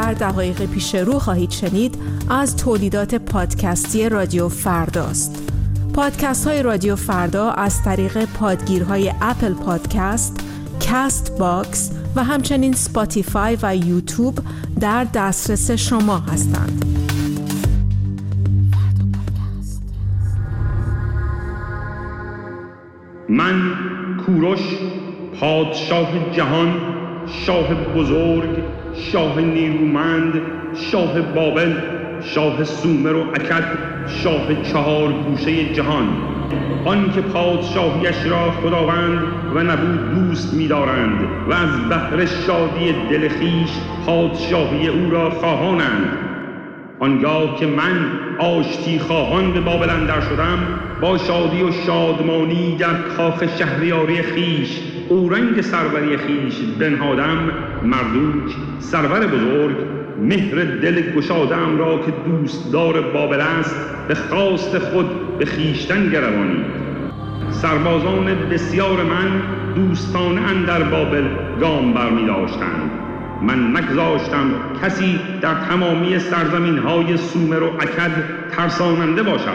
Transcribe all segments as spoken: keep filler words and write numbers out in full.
در دقایق پیش رو خواهید شنید از تولیدات پادکستی رادیو فرداست. پادکست های رادیو فردا از طریق پادگیرهای اپل پادکست، کست باکس و همچنین سپاتیفای و یوتیوب در دسترس شما هستند. من کوروش، پادشاه جهان، شاه بزرگ، شاه نیرومند، شاه بابل، شاه سومر و اکد، شاه چهار گوشه جهان، آن که پادشاهیش را خداوند و نبود دوست می‌دارند و از بحر شادی دل خویش پادشاهی او را خواهانند. آنگاه که من آشتی خواهان به بابل اندر شدم، با شادی و شادمانی در کاخ شهریاری خویش اورنگ سروری خویش بنهادم. مردوک سرور بزرگ مهر دل گشاده‌ام را که دوستدار بابل است به خواست خود به خویشتن گروانید. سربازان بسیار من دوستانه اندر بابل گام برمی داشتند. من نگذاشتم کسی در تمامی سرزمین‌های سومر و اکد ترساننده باشد.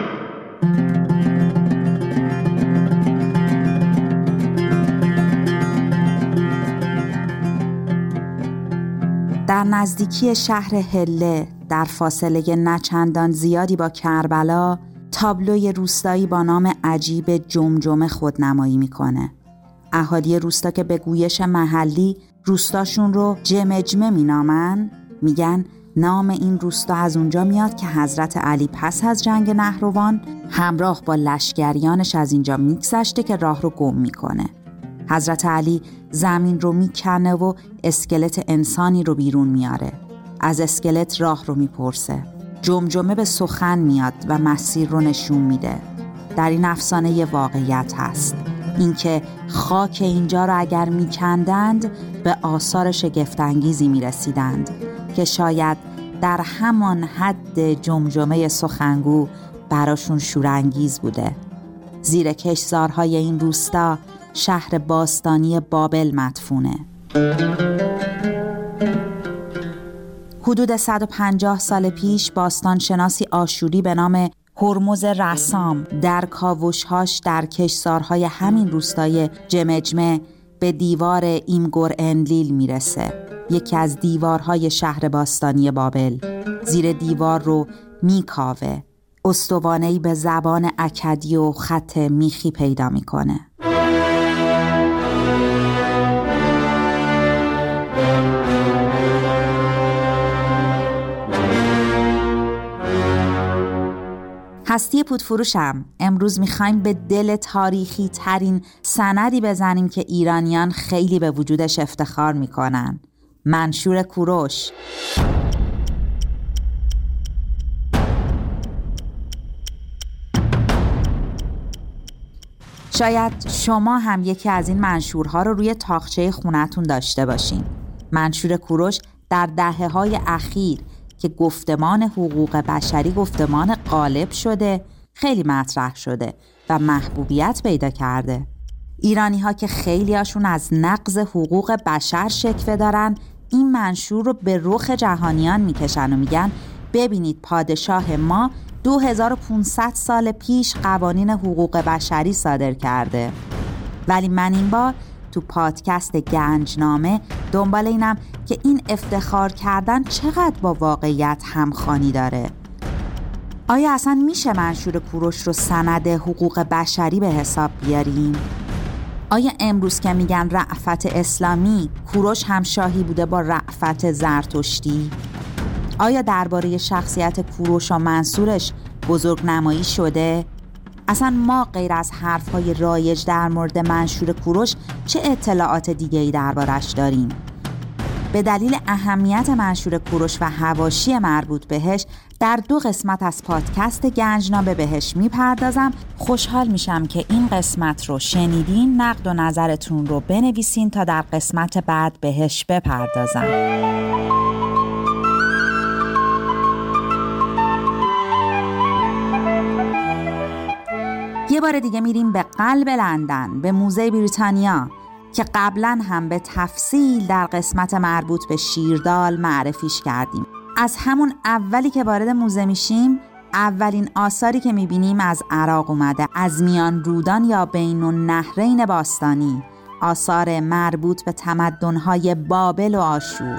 در نزدیکی شهر هله در فاصله نچندان زیادی با کربلا، تابلوی روستایی با نام عجیب جمجمه خودنمایی میکنه. اهالی روستا که به گویش محلی روستاشون رو جمجمه مینامن، میگن نام این روستا از اونجا میاد که حضرت علی پس از جنگ نهروان همراه با لشکریانش از اینجا میگذشته که راه رو گم میکنه. حضرت علی زمین رو میکنه و اسکلت انسانی رو بیرون میاره. از اسکلت راه رو میپرسه. جمجمه به سخن میاد و مسیر رو نشون میده. در این افسانه یه واقعیت هست، اینکه خاک اینجا رو اگر میکندند به آثار شگفت‌انگیزی میرسیدند که شاید در همان حد جمجمه سخنگو براشون شورانگیز بوده. زیر کشتزارهای این روستا شهر باستانی بابل مدفونه. حدود صد و پنجاه سال پیش باستانشناسی آشوری به نام هرمز رسام در کاوش‌هاش در کشتزارهای همین روستای جمجمه به دیوار ایمگور انلیل میرسه، یکی از دیوارهای شهر باستانی بابل. زیر دیوار رو میکاوه، استوانه‌ای به زبان اکدی و خط میخی پیدا میکنه. هستی پودفروشم. امروز میخوایم به دل تاریخی ترین سندی بزنیم که ایرانیان خیلی به وجودش افتخار میکنن. منشور کوروش. شاید شما هم یکی از این منشورها رو روی تاقچه خونتون داشته باشین. منشور کوروش در دهه‌های اخیر که گفتمان حقوق بشری گفتمان غالب شده، خیلی مطرح شده و محبوبیت پیدا کرده. ایرانی ها که خیلی هاشون از نقض حقوق بشر شکوه دارن، این منشور رو به رخ جهانیان میکشن و میگن ببینید پادشاه ما دو هزار و پانصد سال پیش قوانین حقوق بشری صادر کرده. ولی من این بار تو پادکست گنجنامه دنبال اینم که این افتخار کردن چقدر با واقعیت همخوانی داره. آیا اصلا میشه منشور کوروش رو سند حقوق بشری به حساب بیاریم؟ آیا امروز که میگن رأفت اسلامی، کوروش هم شاهی بوده با رأفت زرتشتی؟ آیا درباره شخصیت کوروش و منصورش بزرگ نمایی شده؟ اصلا ما غیر از حرف‌های رایج در مورد منشور کوروش چه اطلاعات دیگه‌ای دربارش داریم؟ به دلیل اهمیت منشور کوروش و حواشی مربوط بهش در دو قسمت از پادکست گنجنامه بهش میپردازم. خوشحال میشم که این قسمت رو شنیدین، نقد و نظرتون رو بنویسین تا در قسمت بعد بهش بپردازم. یه بار دیگه میریم به قلب لندن، به موزه بریتانیا که قبلا هم به تفصیل در قسمت مربوط به شیردال معرفیش کردیم. از همون اولی که وارد موزه میشیم، اولین آثاری که میبینیم از عراق اومده، از میان رودان یا بین النهرین باستانی، آثار مربوط به تمدن‌های بابل و آشور.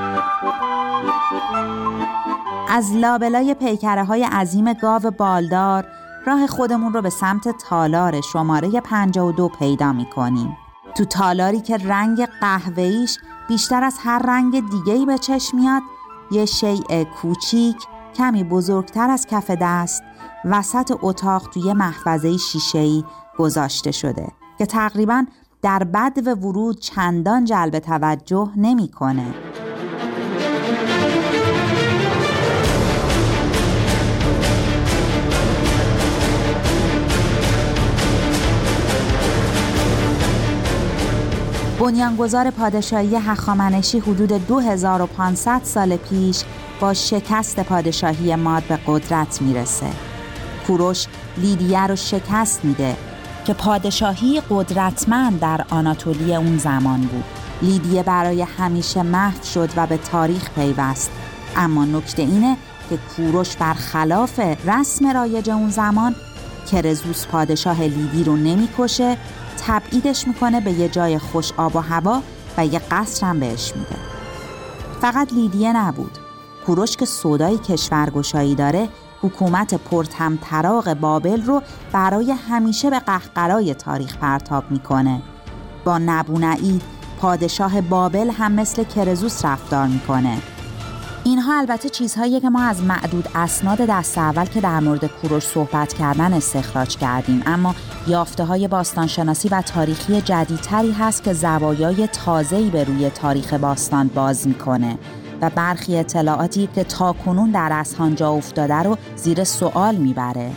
از لابلای پیکره‌های عظیم گاو بالدار راه خودمون رو به سمت تالار شماره پنجاه و دو پیدا می‌کنیم. تو تالاری که رنگ قهوه‌ایش بیشتر از هر رنگ دیگه‌ای به چشم میاد، یه شیء کوچیک کمی بزرگتر از کف دست وسط اتاق توی محفظه شیشه‌ای گذاشته شده که تقریباً در بدو ورود چندان جلب توجه نمی‌کنه. بنیانگذار پادشاهی هخامنشی حدود دو هزار و پانصد سال پیش با شکست پادشاهی ماد به قدرت میرسه. کوروش لیدیه رو شکست میده که پادشاهی قدرتمند در آناتولی اون زمان بود. لیدیه برای همیشه محو شد و به تاریخ پیوست. اما نکته اینه که کوروش برخلاف رسم رایج اون زمان کرزوس پادشاه لیدی رو نمیکشه، تبعیدش میکنه به یه جای خوش آب و هوا و یه قصر هم بهش میده. فقط لیدیه نبود. کوروش که سودای کشورگشایی داره، حکومت پرطمطراق بابل رو برای همیشه به قهقرای تاریخ پرتاب میکنه. با نبونعید پادشاه بابل هم مثل کرزوس رفتار میکنه. اینها البته چیزهاییه که ما از معدود اسناد دست اول که در مورد کوروش صحبت کردن استخراج کردیم، اما یافته‌های باستانشناسی و تاریخی جدیدتری هست که زوایای تازه‌ای به روی تاریخ باستان باز میکنه و برخی اطلاعاتی که تاکنون در اذهان جا افتاده رو زیر سوال میبره.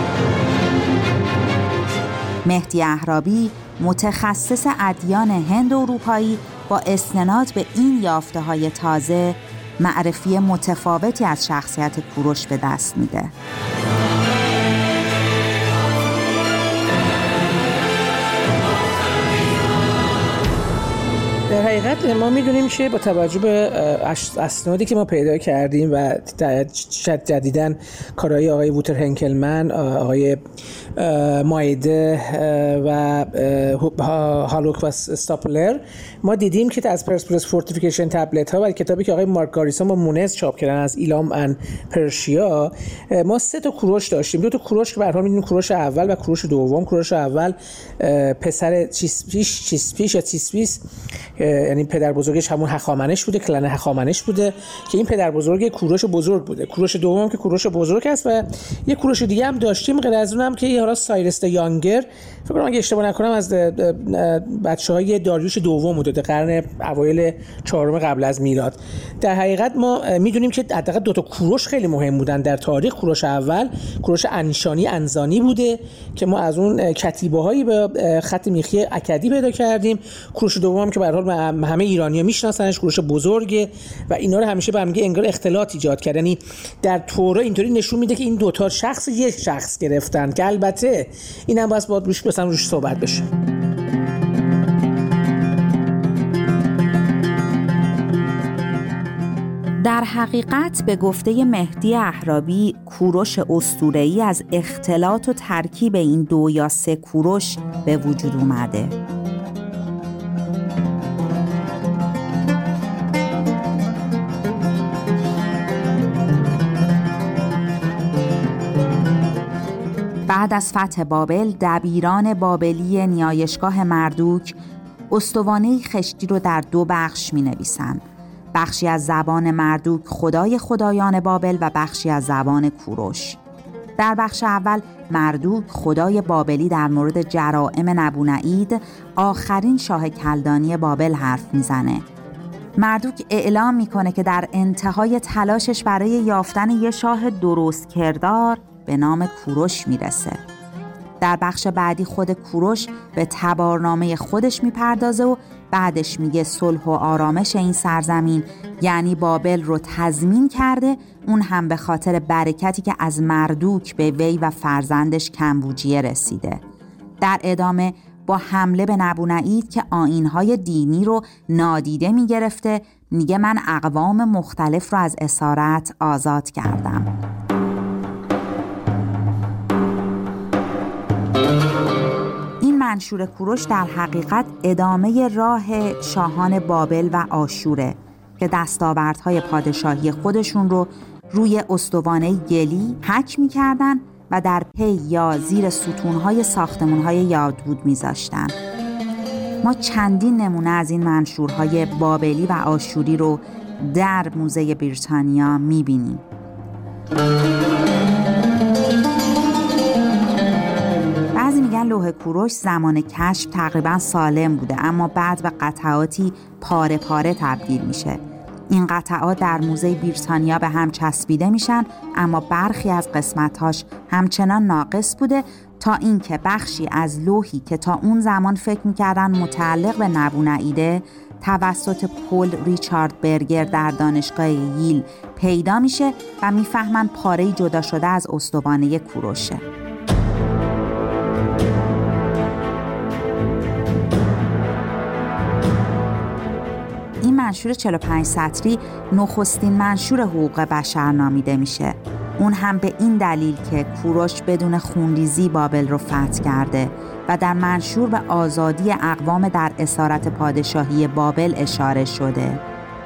مهدی اهرابی، متخصص ادیان هند و اروپایی، با استناد به این یافته‌های تازه معرفی متفاوتی از شخصیت کوروش به دست میده. در حقیقت ما میدونیم که با توجه به اسنادی که ما پیدا کردیم و جدیداً کارهای آقای ووتر هنکلمن، آقای مایده و هالوک و استاپلر، ما دیدیم که از پرسپولیس فورتیفیکیشن تبلت ها و کتابی که آقای مارک گاریسون با مونز چاپ کردن از ایلام ان پرشیا، ما سه تا کوروش داشتیم. دو تا کوروش که به هر حال میدونیم کوروش اول و کوروش دوم. کوروش اول پسر چیسپیش چیسپیش یا چیسپیس، یعنی پدر بزرگش همون هخامنش بوده، کلن هخامنش بوده که این پدر بزرگ کوروش بزرگ بوده. کوروش دوم که کوروش بزرگ است و یه کوروش دیگه هم داشتیم غیر از اون هم که حالا سایرس یانگر، فکر کنم اگه اشتباه نکنم از بچه‌های داریوش دوم بوده، قرن اوایل چهارم قبل از میلاد. در حقیقت ما میدونیم که حداقل دو تا کوروش خیلی مهم بودن در تاریخ. کوروش اول کوروش انشانی انزانی بوده که ما از اون کتیبه‌هایی به خط میخی اکدی پیدا کردیم. کوروش دوم که به هر حال همه ایرانی‌ها میشناسنش، کوروش بزرگه و اینا رو همیشه به هم میگه انگار اختلاط ایجاد کرد. یعنی در تورا اینطوری نشون میده که این دو تا شخص یک شخص گرفتن که البته اینم باید باید روش بسام روش صحبت بشه. در حقیقت به گفته مهدی اهرابی، کوروش اسطوره‌ای از اختلاط و ترکیب این دو یا سه کوروش به وجود اومده. بعد از فتح بابل، دبیران بابلی نیایشگاه مردوک استوانه خشتی رو در دو بخش می نویسن. بخشی از زبان مردوک خدای خدایان بابل و بخشی از زبان کوروش. در بخش اول مردوک خدای بابلی در مورد جرائم نبونعید، آخرین شاه کلدانی بابل، حرف میزنه. مردوک اعلام میکنه که در انتهای تلاشش برای یافتن یه شاه درست کردار به نام کوروش میرسه. در بخش بعدی خود کوروش به تبارنامه خودش میپردازه و بعدش میگه صلح و آرامش این سرزمین یعنی بابل رو تضمین کرده، اون هم به خاطر برکتی که از مردوک به وی و فرزندش کمبوجیه رسیده. در ادامه با حمله به نبونعید که آیین‌های دینی رو نادیده می‌گرفته میگه من اقوام مختلف رو از اسارت آزاد کردم. این منشور کوروش در حقیقت ادامه راه شاهان بابل و آشوره که دستاوردهای پادشاهی خودشون رو روی استوانه گلی حک می‌کردن و در پی یا زیر ستونهای ساختمان‌های یادبود می‌ذاشتن. ما چندین نمونه از این منشورهای بابلی و آشوری رو در موزه بریتانیا می‌بینیم. بعضی میگن لوح کوروش زمان کشف تقریباً سالم بوده، اما بعد به قطعاتی پاره پاره تبدیل میشه. این قطعات در موزه بریتانیا به هم چسبیده میشن، اما برخی از قسمتاش همچنان ناقص بوده تا اینکه بخشی از لوحی که تا اون زمان فکر میکردن متعلق به نبونعیده توسط پل ریچارد برگر در دانشگاه ییل پیدا میشه و میفهمن پاره‌ای جدا شده از استوانه کوروشه. این منشور چهل و پنج سطری نخستین منشور حقوق بشر نامیده میشه. اون هم به این دلیل که کوروش بدون خونریزی بابل رو فتح کرده و در منشور به آزادی اقوام در اسارت پادشاهی بابل اشاره شده.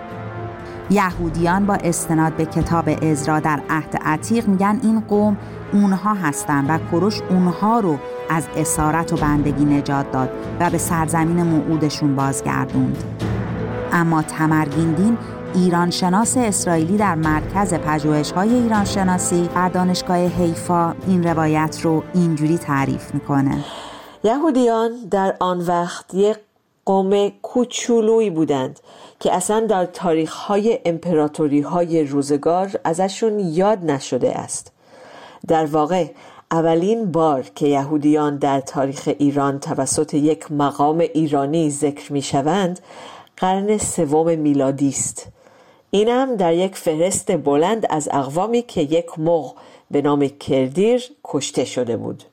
یهودیان با استناد به کتاب عزرا در عهد عتیق میگن این قوم اونها هستن و کوروش اونها رو از اسارت و بندگی نجات داد و به سرزمین موعودشون بازگردوند. اما تمرگیندین ایرانشناس اسرائیلی در مرکز پژوهش‌های ایرانشناسی در دانشگاه حیفا این روایت رو اینجوری تعریف میکنه: یهودیان در آن وقت یک قوم کوچولویی بودند که اصلا در تاریخ‌های امپراتوری‌های روزگار ازشون یاد نشده است. در واقع اولین بار که یهودیان در تاریخ ایران توسط یک مقام ایرانی ذکر می‌شوند قرن سوم میلادی است. اینم در یک فهرست بلند از اقوامی که یک مغ به نام کردیر کشته شده بود.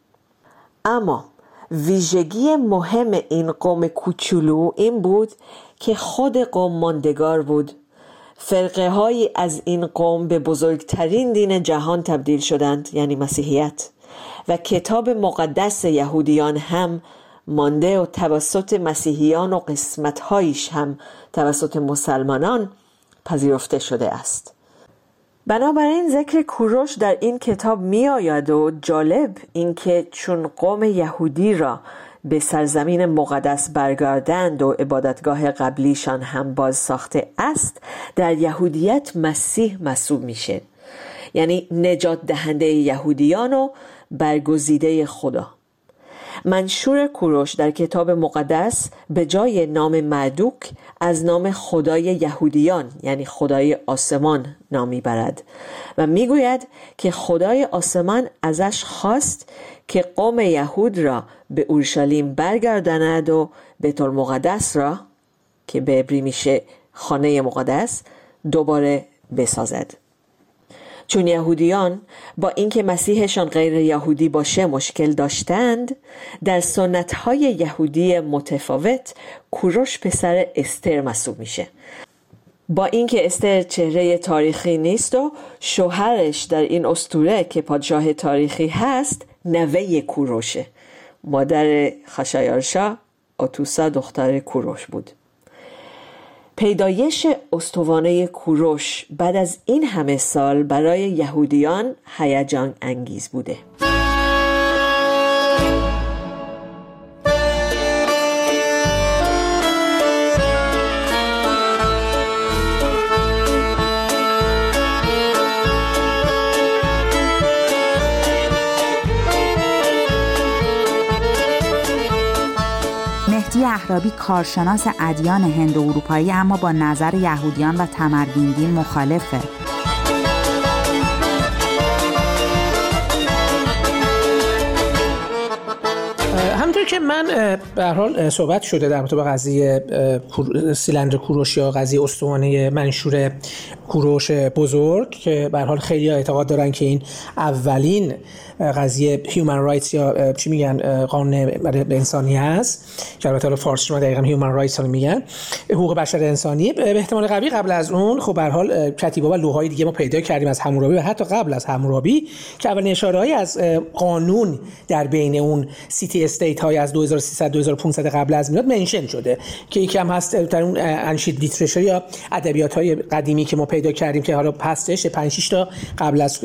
اما ویژگی مهم این قوم کوچولو این بود که خود قوم ماندگار بود. فرقه هایی از این قوم به بزرگترین دین جهان تبدیل شدند، یعنی مسیحیت، و کتاب مقدس یهودیان هم مانده و توسط مسیحیان و قسمت‌هایش هم توسط مسلمانان پذیرفته شده است. بنابراین ذکر کوروش در این کتاب می آید و جالب این که چون قوم یهودی را به سرزمین مقدس برگردند و عبادتگاه قبلیشان هم باز ساخته است، در یهودیت مسیح محسوب میشه، یعنی نجات دهنده یهودیان و برگزیده خدا. منشور کوروش در کتاب مقدس به جای نام مردوک از نام خدای یهودیان یعنی خدای آسمان نام میبرد و میگوید که خدای آسمان ازش خواست که قوم یهود را به اورشلیم برگرداند و بیت المقدس را که به عبری میشه خانه مقدس دوباره بسازد. چون یهودیان با اینکه مسیحشان غیر یهودی باشه مشکل داشتند، در سنت‌های یهودی متفاوت کوروش پسر استر محسوب میشه. با اینکه استر چهره تاریخی نیست و شوهرش در این اسطوره که پادشاه تاریخی هست نوه کوروشه. مادر خشایارشا آتوسا دختر کوروش بود. پیدایش استوانه کوروش بعد از این همه سال برای یهودیان هیجان انگیز بوده. مهدی اهرابی کارشناس ادیان هند و اروپایی اما با نظر یهودیان و تمرگین دین مخالفه. همونطور که من به هر حال صحبت شده در مورد قضیه سیلندر کوروش یا قضیه استوانه منشور کوروش بزرگ که به هر حال خیلی اعتقاد دارن که این اولین قضیه هیومن رایتس یا چی میگن قانون انسانی هست که البته فارسی ما دقیقاً هیومن رایتس رو میگن، حقوق بشر انسانی. به احتمال قوی قبل از اون خب به هر حال کتیبه‌ها و لوح‌های دیگه ما پیدا کردیم از حمورابی و حتی قبل از حمورابی که اولین اشاره‌ای از قانون در بین اون سیتی استیت های از دو هزار و سیصد دو هزار و پانصد قبل از میلاد منشن شده که یکم هست در اون انشید لیترچر یا ادبیات‌های قدیمی که ما پیدا کردیم که حالا هستش پنج شش تا قبل از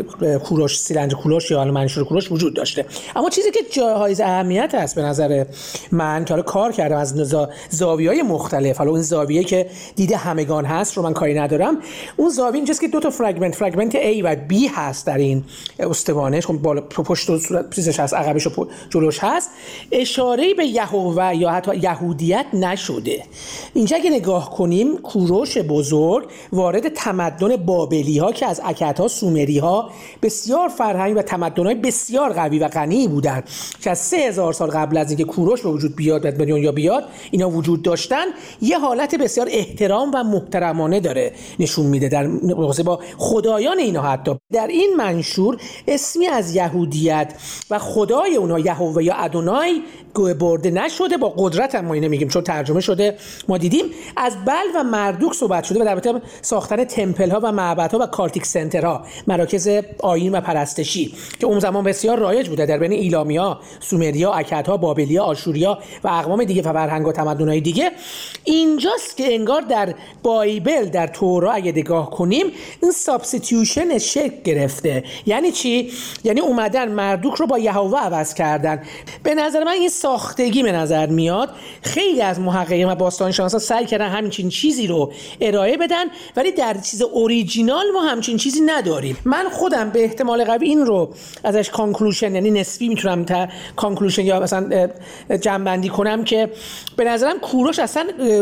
کوروش، سیلندر کوروش یا منشور کوروش وجود داشته. اما چیزی که جای اهمیت هست به نظر من که حالا کار کردم از زاویه‌های مختلف، حالا اون زاویه که دیده همگان هست رو من کاری ندارم، اون زاویه اینجاست که دو تا فرگمنت فرگمنت A و B هست در این استوانش، خب بالا پشت و چیزش هست، عقبش و جلوش هست، اشاره به یهوه یا حتی یهودیت نشده. اینجا اگه نگاه کنیم کوروش بزرگ وارد تمدن بابلی ها که از اکدها سومری ها بسیار فرهنگ و تمدن های بسیار قوی و غنی بودن که از سه هزار سال قبل از اینکه کوروش به وجود بیاد به دنیا بیاد اینا وجود داشتن، یه حالت بسیار احترام و محترمانه داره نشون میده در مقایسه با خدایان اینا. حتی در این منشور اسمی از یهودیت و خدای اونها یهوه یا ادونای برده نشده، با قدرت هم ما اینو میگیم چون ترجمه شده ما دیدیم. از بل و مردوک صحبت شده و در البته ساختن تمپل ها و معبد ها و کالتیک سنتر ها، مراکز آیین و پرستشی که اون زمان بسیار رایج بوده در بین ایلامیا، سومریا، اکدها، بابلیا، آشوریا و اقوام دیگه و فرهنگ و تمدن‌های دیگه. اینجاست که انگار در بایبل، در تورا اگه نگاه کنیم این سابستیوشن شکل گرفته. یعنی چی؟ یعنی اومدن مردوک رو با یهوه عوض کردن. به نظر من این ساختگی به نظر میاد. خیلی از محققین و باستانشناسا سعی کردن همچین چیزی رو ارائه بدن ولی در چیز اوریجینال ما همچین چیزی نداریم. من خودم به احتمال قوی این رو ازش کانکلوژن یعنی نسبی میتونم تا کانکلوژن یا مثلا جمع‌بندی کنم که به نظرم کوروش اصلا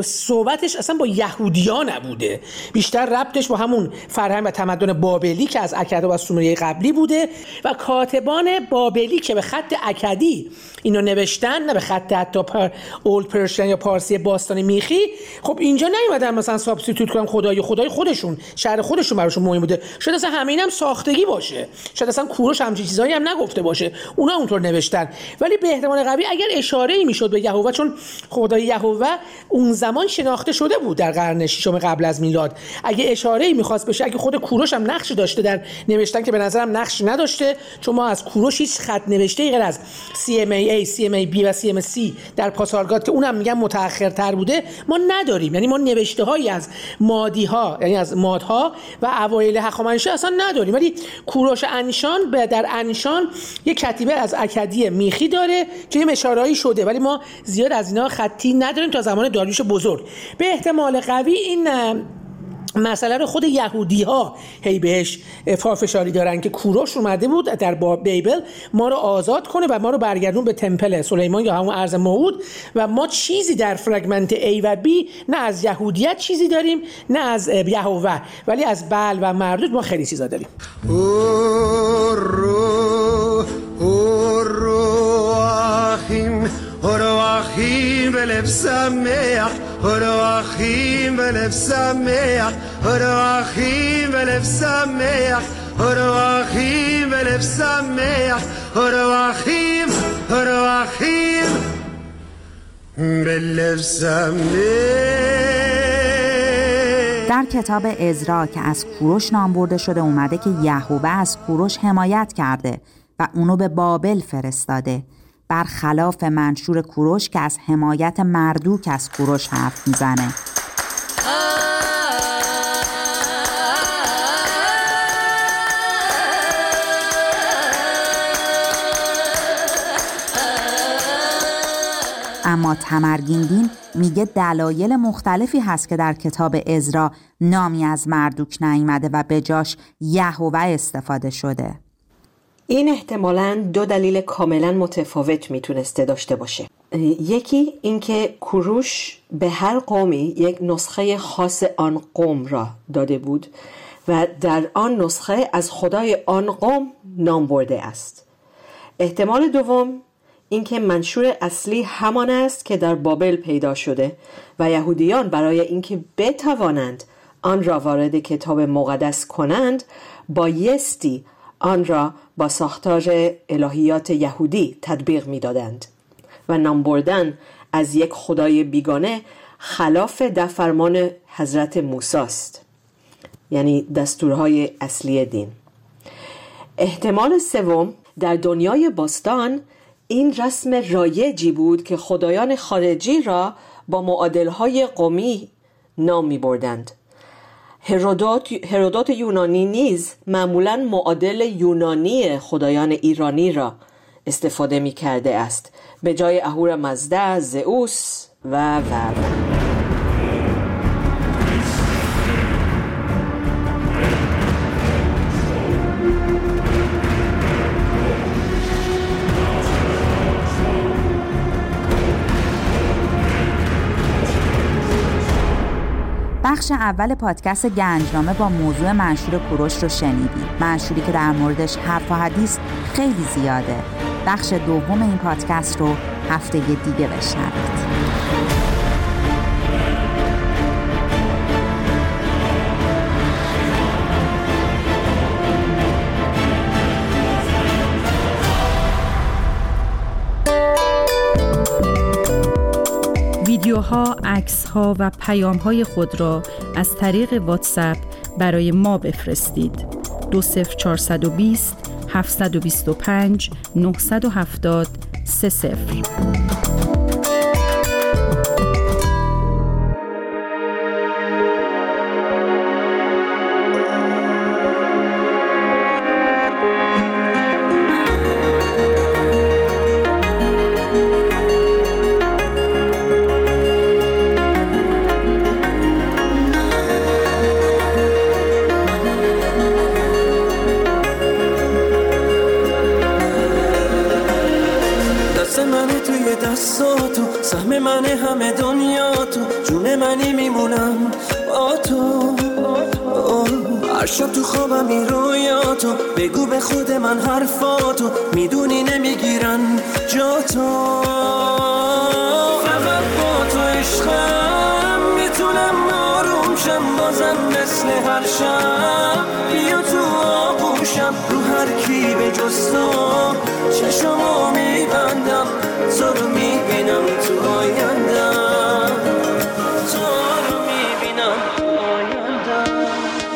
صحبتش اصلا با یهودیا نبوده، بیشتر ربطش با همون فرهنگ و تمدن بابلی که از اکدها و سومریای قبلی بوده و کاتبان بابلی که به خط اکدی اینو نوشتن، نه به خط حتی پر اولد پرشن یا پارسی باستانی میخی. خب اینجا نیومدن مثلا سابستیتوت کنن خدای خدای خودشون، شهر خودشون براشون مهم بوده. شاید اصلا همین هم ساختگی باشه، شاید اصلا کوروش همچین چیزایی هم نگفته باشه، اونا اونطور نوشتن. ولی به احتمال قوی اگر اشاره‌ای میشد به یهوه، چون خدای یهوه اون زمان شناخته شده بود در قرن ششم قبل از میلاد، اگه اشاره‌ای می‌خواست بشه، اگه خود کوروش هم نقشی داشته در نوشتن که به نظرم نقشی نداشته، چون ما از کوروش هیچ خط نوشته غیر از سی ام ای ای، سی ام ای بی و سی ام سی در پاسارگاد که اونم میگن متأخرتر بوده ما نداریم. یعنی ما نوشته‌هایی از مادی‌ها، یعنی از مادها و اوایل هخامنشی اصلا نداریم. ولی کوروش انشان در انشان یک کتیبه از اکدی میخی داره که یه اشاره‌ای شده ولی ما زیاد از اینا خطی نداریم تا زمان داریوش بزرگ. به احتمال قوی این مسئله رو خود یهودی ها هی بهش پافشاری دارن که کوروش اومده بود در بایبل ما رو آزاد کنه و ما رو برگردون به تمپل سلیمان یا همون ارض موعود و ما چیزی در فرگمنت A و B نه از یهودیت چیزی داریم نه از یهوه، ولی از بل و مردود ما خیلی چیزا داریم. هروخیم بلب سمیح هروخیم بلب سمیح هروخیم بلب سمیح هروخیم بلب سمیح هروخیم هروخیم بلب سمیح. در کتاب عزرا که از کوروش نام برده شده اومده که یهوه از کوروش حمایت کرده و اونو به بابل فرستاده، برخلاف منشور کوروش که از حمایت مردوک از کوروش حرف میزنه. اما تمرگین میگه دلایل مختلفی هست که در کتاب عزرا نامی از مردوک نیامده و به جاش یهوه استفاده شده. این احتمالاً دو دلیل کاملاً متفاوت میتونسته داشته باشه. یکی اینکه کوروش به هر قومی یک نسخه خاص آن قوم را داده بود و در آن نسخه از خدای آن قوم نام برده است. احتمال دوم اینکه منشور اصلی همان است که در بابل پیدا شده و یهودیان برای اینکه بتوانند آن را وارد کتاب مقدس کنند، بایستی آن را با ساختار الهیات یهودی تطبیق می دادند و نام بردن از یک خدای بیگانه خلاف ده فرمان حضرت موسی است، یعنی دستورهای اصلی دین. احتمال سوم، در دنیای باستان این رسم رایجی بود که خدایان خارجی را با معادلهای قومی نام می بردند. هرودوت, هرودوت یونانی نیز معمولاً معادل یونانی خدایان ایرانی را استفاده می کرده است به جای اهورامزدا، زئوس و و بخش اول پادکست گنجنامه با موضوع منشور کوروش رو شنیدید. منشوری که در موردش حرف و حدیث خیلی زیاده. بخش دوم این پادکست رو هفته دیگه بشنوید. ویدیوها، عکس‌ها و پیام‌های خود را از طریق واتساپ برای ما بفرستید. دو صفر چهارصد و بیست هفتصد و بیست و پنج نهصد و هفتاد سه صفر. سهم من همه دنیا تو، جون منی میمونم با تو. هر شب تو خوابم این رویاتو، بگو به خود من حرفاتو، میدونی نمیگیرن جا تو. فقط با تو عشقم میتونم آروم شم، بازم مثل هر شب بیا تو آغوشم. رو هر کی به جز تو چشمو میبندم، تو رو میبینم تو آیندم، تو رو میبینم تو آیندم.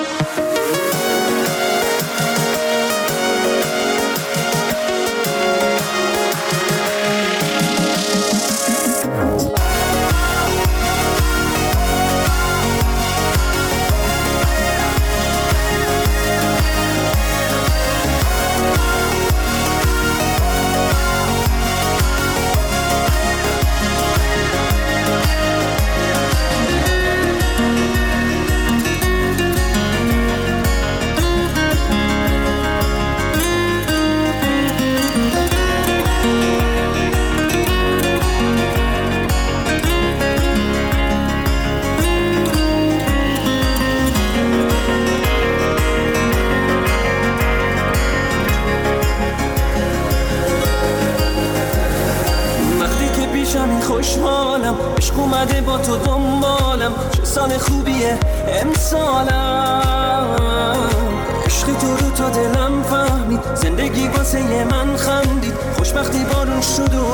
خوشحالم عشق اومده با تو دنبالم، چه سال خوبیه امسالم. عشق تو رو تا دلم فهمید، زندگی واسه من خندید، خوشبختی بارون شد و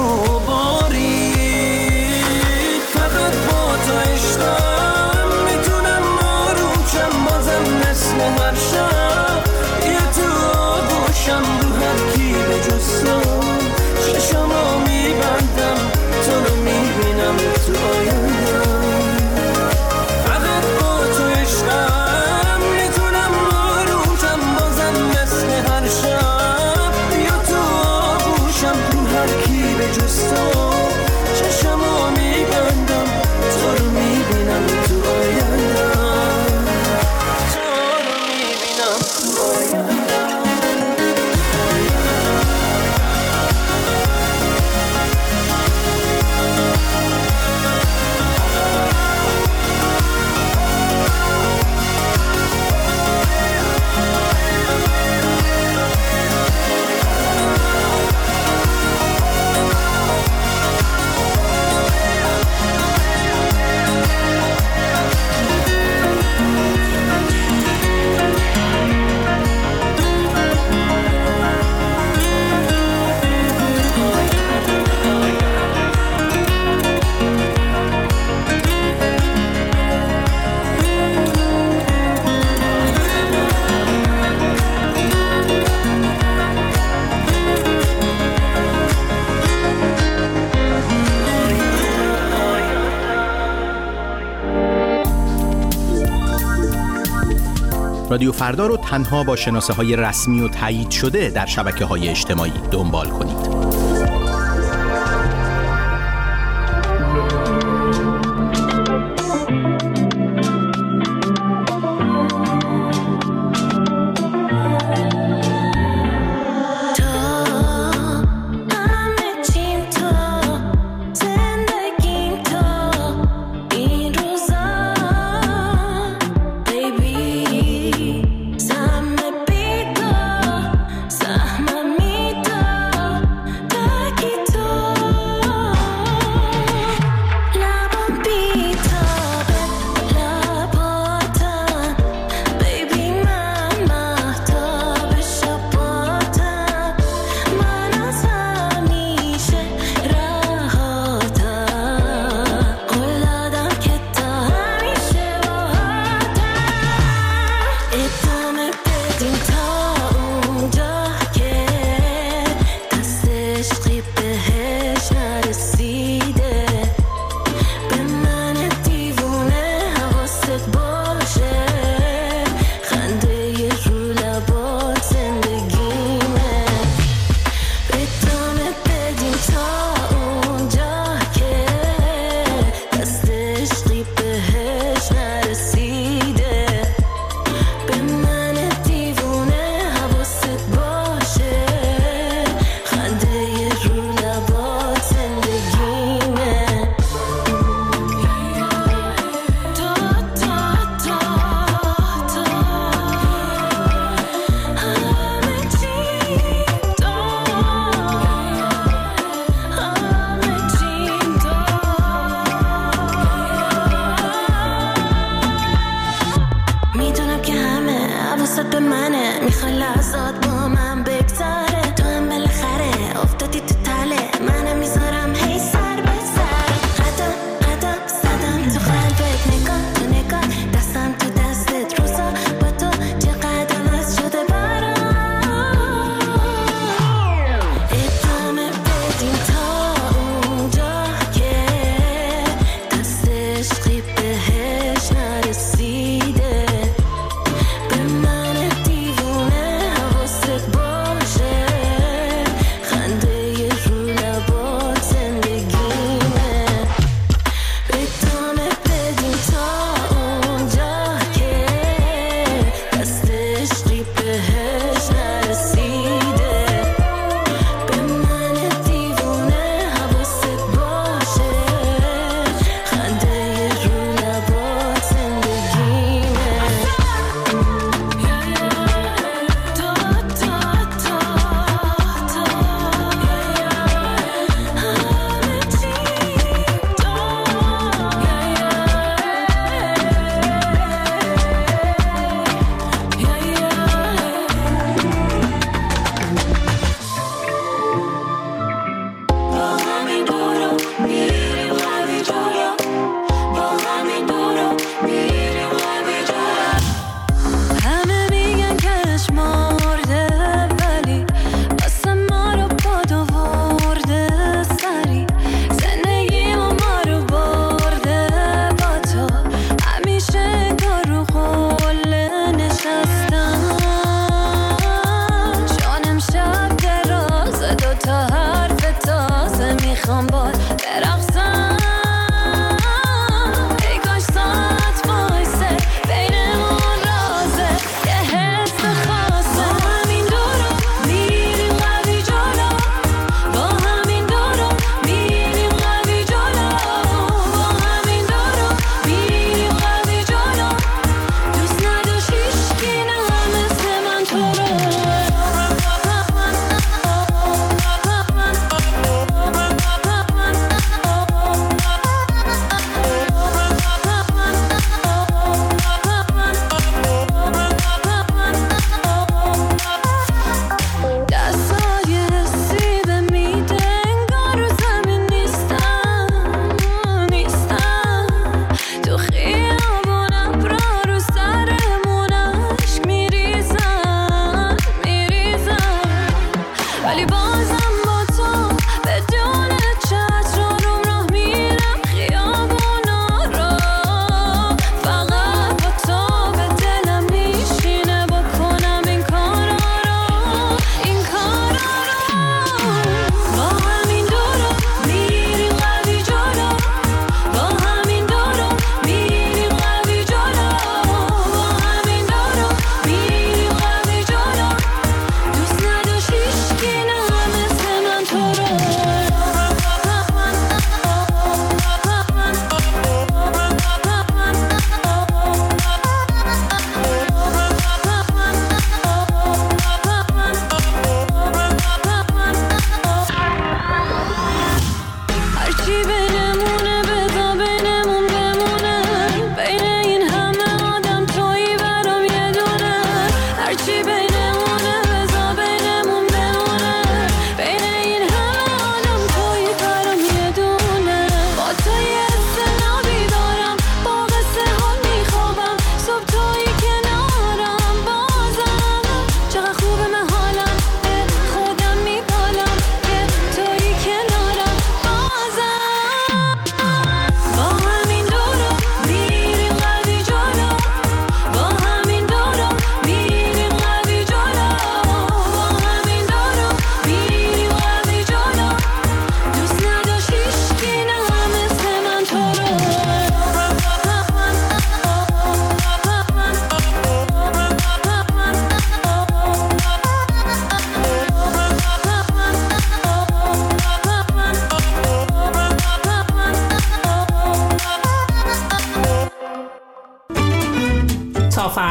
بارید. فقط با تو عشقم میتونم آروم شم، بازم مثل هر شب یه تو آغوشم. رو هر کی به جز تو چشمو میبندم، تو رو میبینم تو آیندم. فقط با تو عشقم میتونم آروم شم، بازم مثل هر شب بیا تو آغوشم. رو هر کی به جز تو رادیو فردا رو تنها با شناسه‌های رسمی و تایید شده در شبکه‌های اجتماعی دنبال کنید.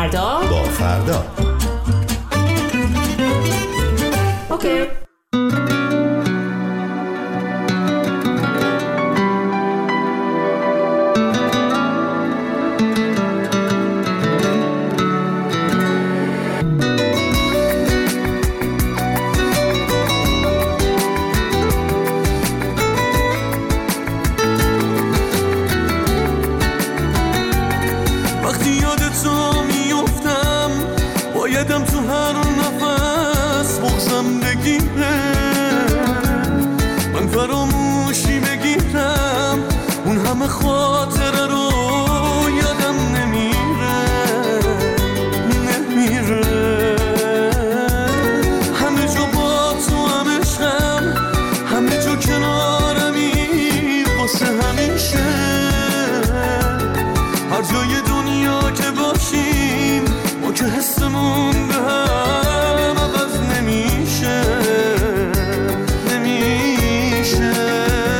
فردا با فردا. اوکی. خاطره رو یادم نمیره نمیره همه جا با تو هم عشقم همه جا کنارمی واسه همیشه هر جای دنیا که باشیم ما که حسمون به هم عوض نمیشه نمیشه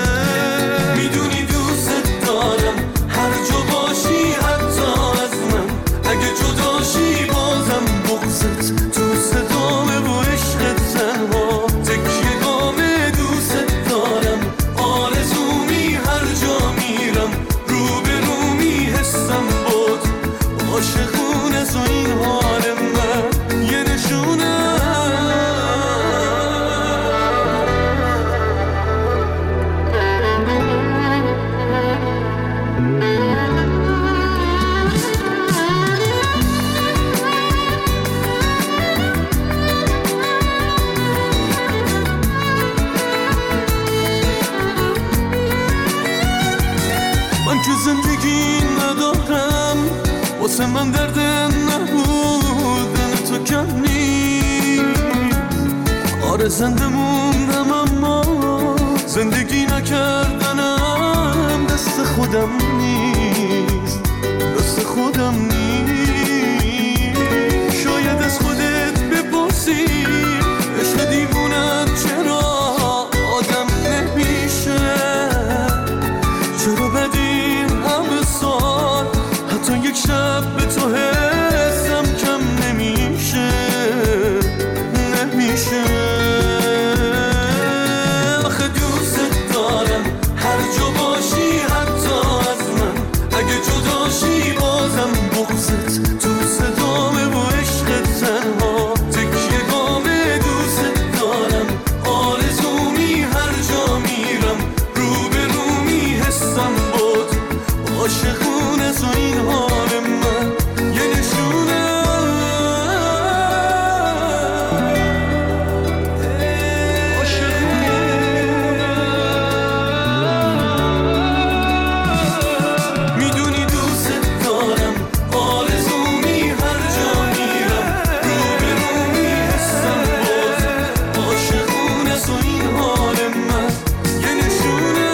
واسه من درد نبودن تو کم نیست آره زنده موندم اما زندگی نکردنم دست خودم نیست دست خودم نیست شاید از خودت بپرسی عشق دیوونم چرا آدم نمیشه چرا بدین همه سال حتی یک شب به تو حسم کم نمیشه نمیشه آخه دوست دارم هر جا باشی حتی از من اگه جداشی بازم بغضت تو صدامه و عشق تنها تکیه گامه دوست دارم آرزومی هر جا میرم رو به رو می حسم بود عاشقونه تو این حال من یه نشونه میدونی دوست دارم آرزومی هر جا میرم رو به رو می حسم بود عاشقونه تو این حال من یه نشونه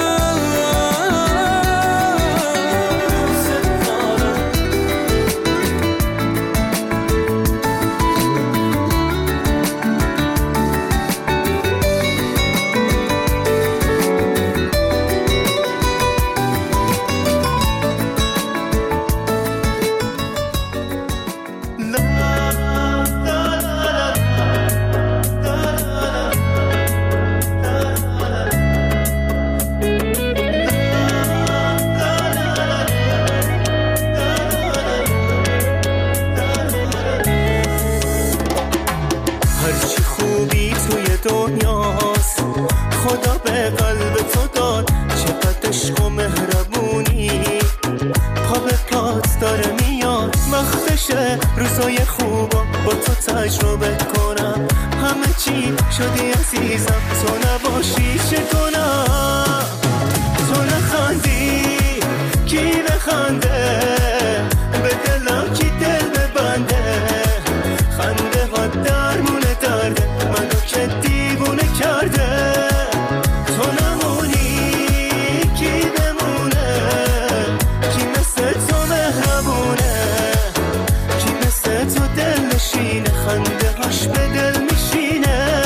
هرچی خوبی توی دنیاست خدا به قلب تو داد چقدر عشق و مهربونی پا به پات داره میاد وقتشه روزای خوبا با تو تجربه کنم همه چی شدی عزیزم تو نباشی چه کنم تو نخندی کی بخنده به دلم کی دل ببنده خنده ها درمونه درده منو که دیوونه کرده تو نمونی کی بمونه کی مثل تو مهربونه کی مثل تو دل نشینه خنده هاش به دل میشینه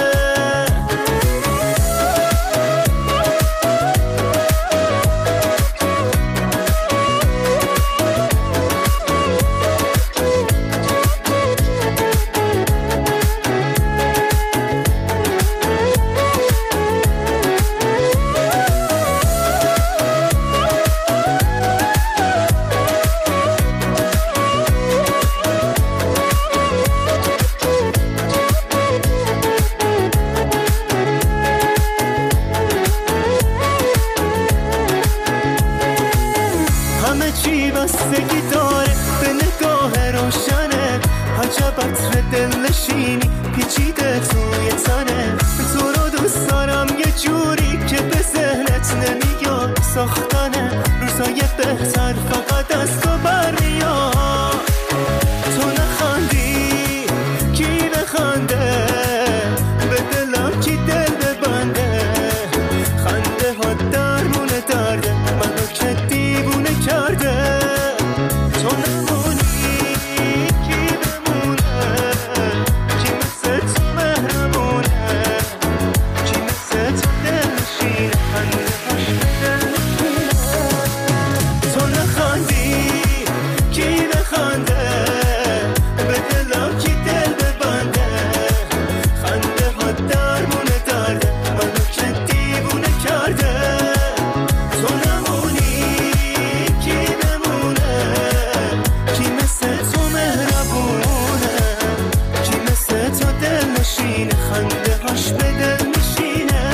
ساختن روزای بهتر فقط از تو برمیاد. تو نخندی کی بخنده، به دلم کی دل ببنده، خنده ها درمون درده منو که دیوونه کرده. تو نمونی کی بمونه، کی مثل تو مهربونه، کی مثل تو دلشینه، خنده هاش به دل نشینه. تو نخندی کی بخنده، به دلم کی دل ببنده، خنده ها درمونه درده منو که دیوونه کرده. تو نمونی کی بمونه، کی مثل تو مهربونه، کی مثل تو دل نشینه، خنده هاش به دل میشینه.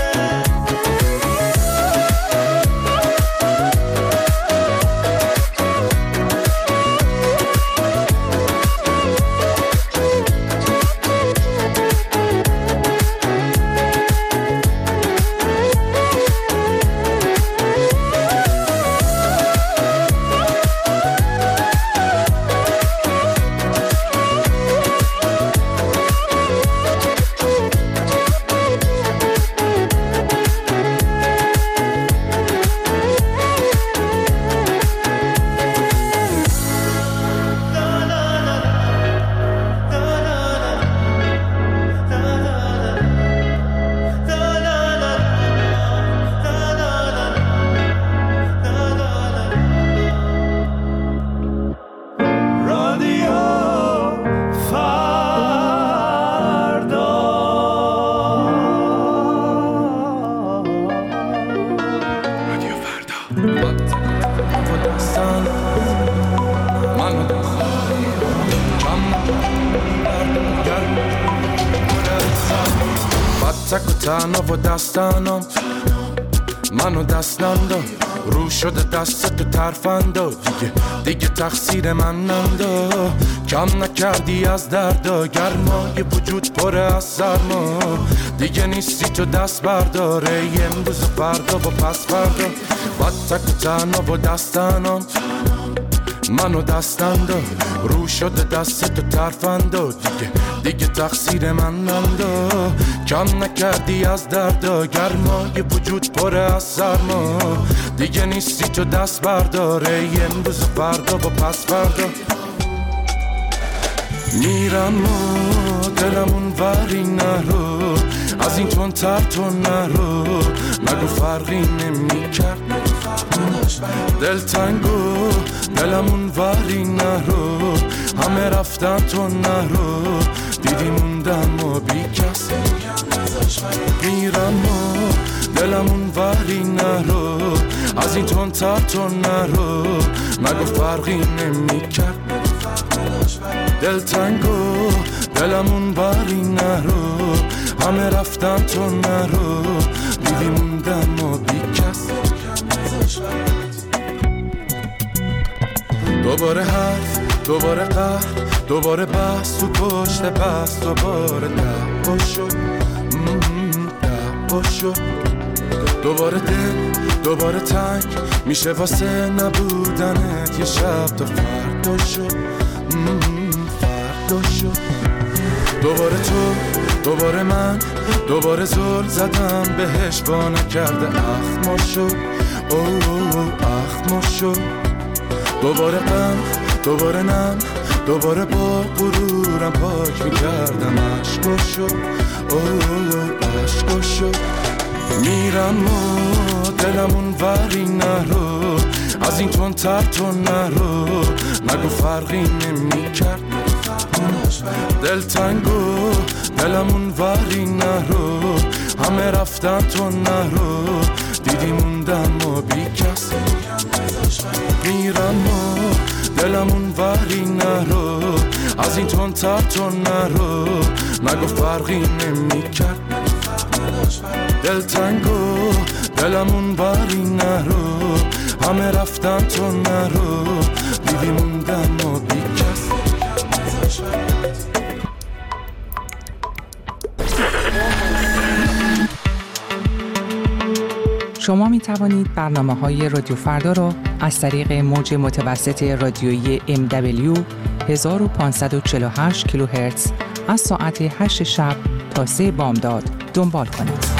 تک و تنها و دستانم منو دستم داد، رو شده دست تو ترفندا، دیگه دیگه تقصیر من نندا. کم نکردی از دردا، گرمای وجود پره از سرما، دیگه نیستی تو دست برداره، امروز و فردا و پس فردا. بعد تک و تنها و دستانم منو دستم داد، رو شده دست تو ترفندا، دیگه دیگه تقصیر من نندا. کم نکردی از دردا، گرمای وجود پره از سرما، دیگه نیستی تو دست برداره، امروز و فردا و پس فردا. میرم و دلمون وری نرو، از این تون تر تو نرو، نگو فرقی نمی کرد دل تنگو، دلمون وری نرو، همه رفتن تو نرو، دیدی موندم و بی کس. میرم و دلمون وری نرو، از این تون تر تو نرو، نگو فرقی نمی کرد دل تنگو، دلمون وری نرو، همه رفتن تو نرو، دیدی موندم و بی کس. دوباره حرف، دوباره قهر، دوباره بحث تو پشت بحث، دوباره دعوا شد دعوا شد. دوباره دل، دوباره تنگ میشه واسه نبودنت، یه شب تا فردا شد فردا شد. دوباره تو، دوباره من، دوباره زل زدم بهش با نکرده اخما شد اوه اخما شد. دوباره غم، دوباره نم، دوباره با غرورم پاک میکردم عشقا شد اوه عشقا شد. میرم و دلمون وری نرو، از این تون تر تو نرو، نگو فرقی نمی کرد دل تنگو، دلمون وری نرو، همه رفتن تو نرو، دیدی موندم و بی کس. میرم و دلمون وری نرو، از این تون تر تو نرو، نگو فرقی نمی کرد دل تنگو، دلمون وری نرو، همه رفتن تو نرو، دیدی موندم و بی کس. شما می توانید برنامه‌های رادیو فردا را از طریق موج متوسط رادیویی ام دبلیو هزار و پانصد و چهل و هشت کیلوهرتز از ساعت هشت شب تا سه بامداد دنبال کنید.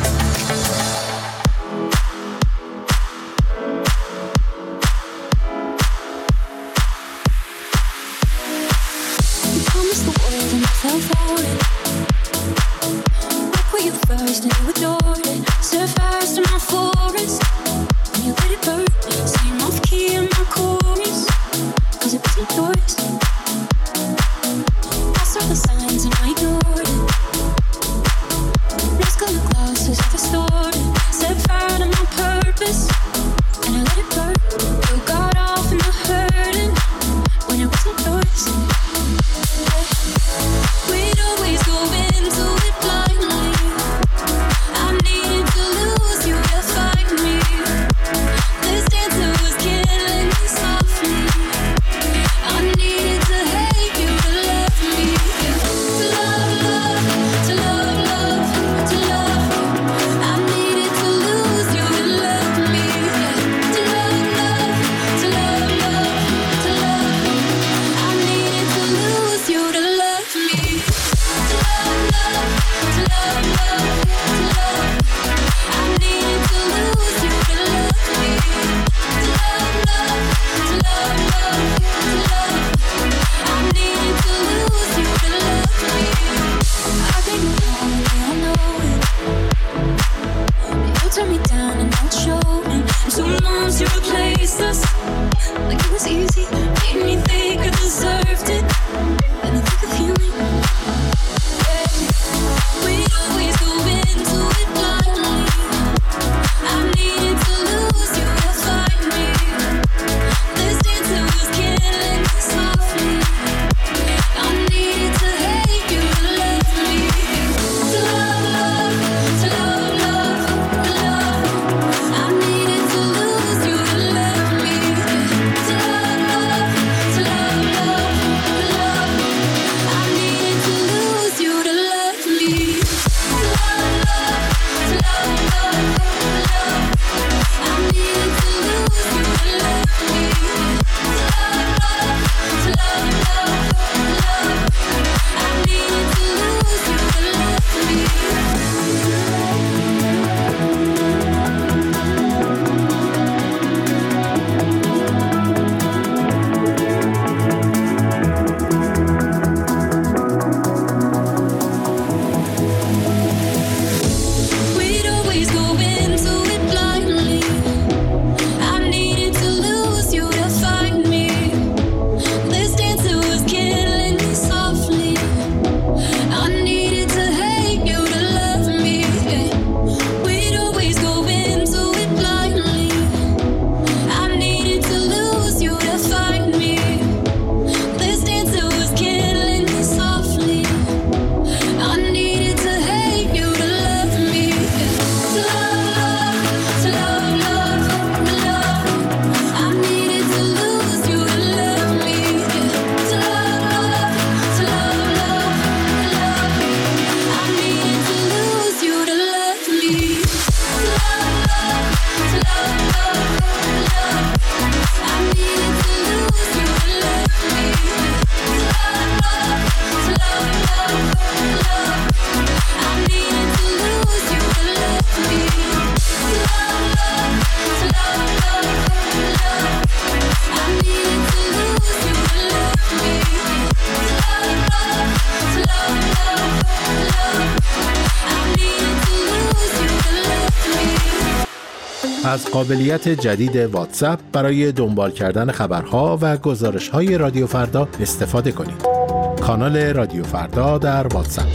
از قابلیت جدید واتساپ برای دنبال کردن خبرها و گزارش‌های رادیو فردا استفاده کنید. کانال رادیو فردا در واتساپ.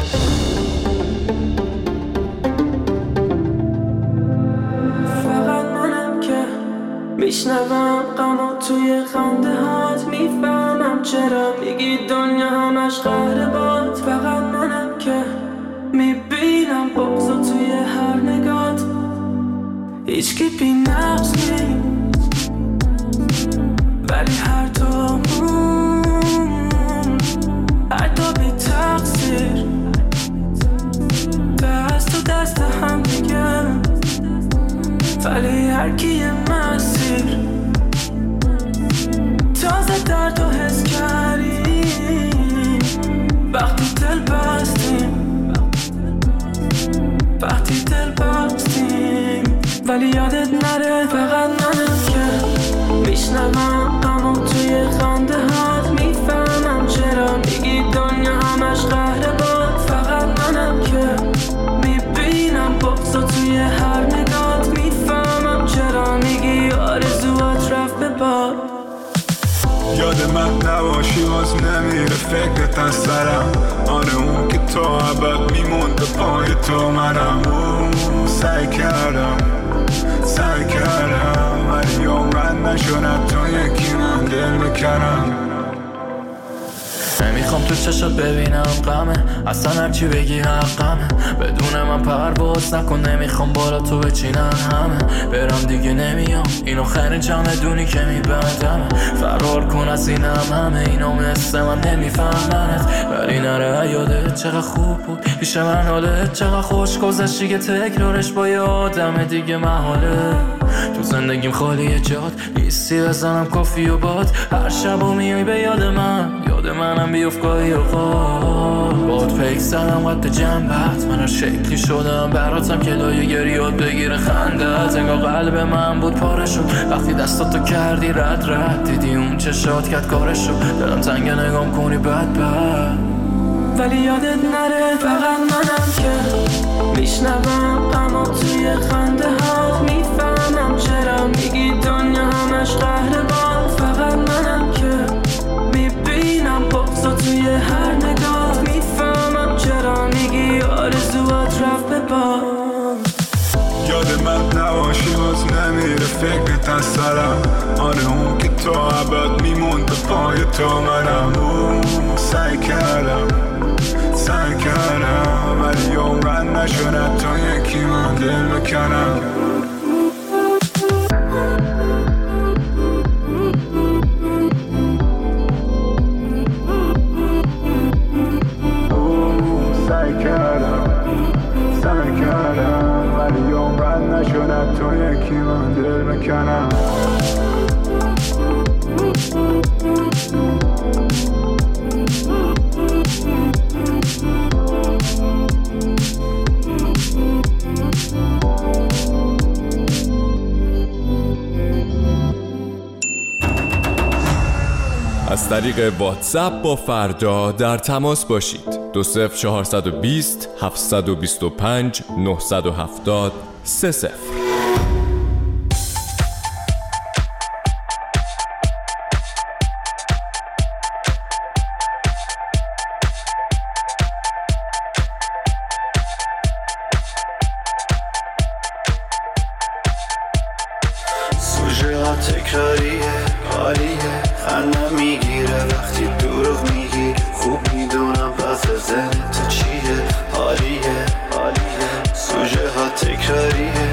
فقط منم که میشنوم غمو توی خنده هات، میفهمم چرا میگی دنیا همش قهر باد. فقط منم که میبینم بغضو توی هر نگات، هیچ که بی نقص نیست ولی هر دومون حتی بی تقصیر دست و دست هم دیگه. ولی هر کی یه مسیر تازه درد و حس کردیم وقتی دل بستیم وقتی دل بستیم ولی یادت نره فقط منم که میشنوم اما توی خنده هات میفهمم چرا میگی دنیا همش قهر باد فقط منم که میبینم بغضا توی هر نگات میفهمم چرا میگی آرزوات رفت به باد یاد من نباشی باز نمیره فکرت از سرم آره اون که تا ابد میمونده پای تو منم سعی کردم سعی کردم ولی عمرن نشدم تو یکی من دل بکنم نمیخوام تو چشات ببینم غمه اصلا هرچی بگی حقمه بدون من پرواز نکن نمیخوام بالا تو بچینن همه برم دیگه نمیام اینو خیلی جمع دونی که میبندم فرار کن از اینم همه اینو مثل من نمیفهمنت ولی نره یادت چقدر خوب بود پیش من حالت چقدر خوش گذشتی که تکرارش با یه آدم دیگه محاله تو زندگیم خالیه جاد نیستی بزنم کافی و باد هر شب و میای به یاد من یاد منم بیفت گاهی اوقات باد پیک زدم قد جنبت من هر شکلی شدم براتم که لایه گریات بگیره خندت انگار قلب من بود پاره شد وقتی دستاتو کردی رد رد دیدی اون چشات کرد کارش شد دلم تنگ نگام کنی بد بد ولی یادت نره فقط منم که میشنوم اما توی خنده ها میفهمم چرا میگی دنیا همش قهر باد فقط منم که میبینم بغضا توی هر نگاه میفهمم چرا میگی آرزوات رفت به باد یاد من نباشی باز نمیره فکرت از سرم آره اون که تا ابد میمونده پای تو منم سعی کردم سعی کردم ولی عمرن نشدم تو یکی من دل بکنم سعی کردم سعی کردم ولی عمرن نشدم تو یکی من دل بکنم از طریق واتساپ با فردا در تماس باشید. دو صفر چهارصد و بیست هفتصد و بیست و پنج نهصد و هفتاد سه صفر. سوژه ها تکراریه عالیه خندم میگیره وقتی دروغ میگی خوب میدونم پس ذهنت چیه عالیه عالیه سوژه ها تکراریه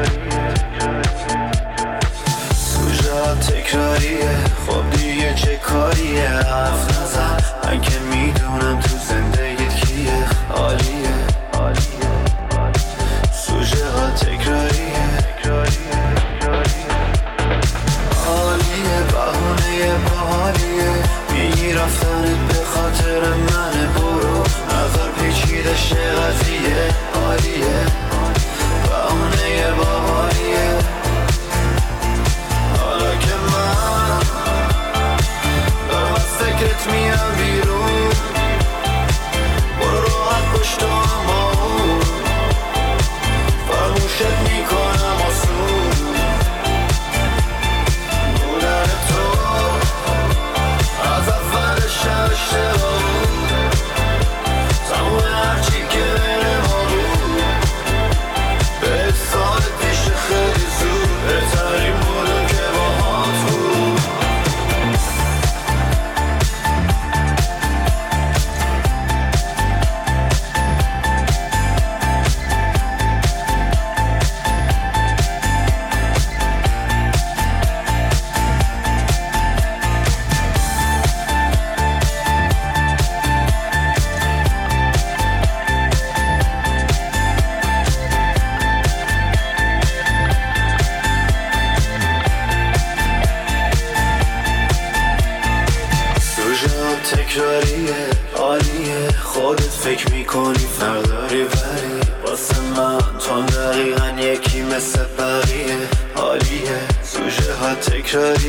سوژه ها تکراریه خب دیگه چه کاریه حرف نزن من که میدونم تو زندگیت کیه عالیه عالیه سوژه ها تکراریه عالیه بهونه باحالیه میگیرم فکر میکنی فرق داری ولی واسه من تو دقیقا یکی مثل بقیه حالیه سوژه ها تکراری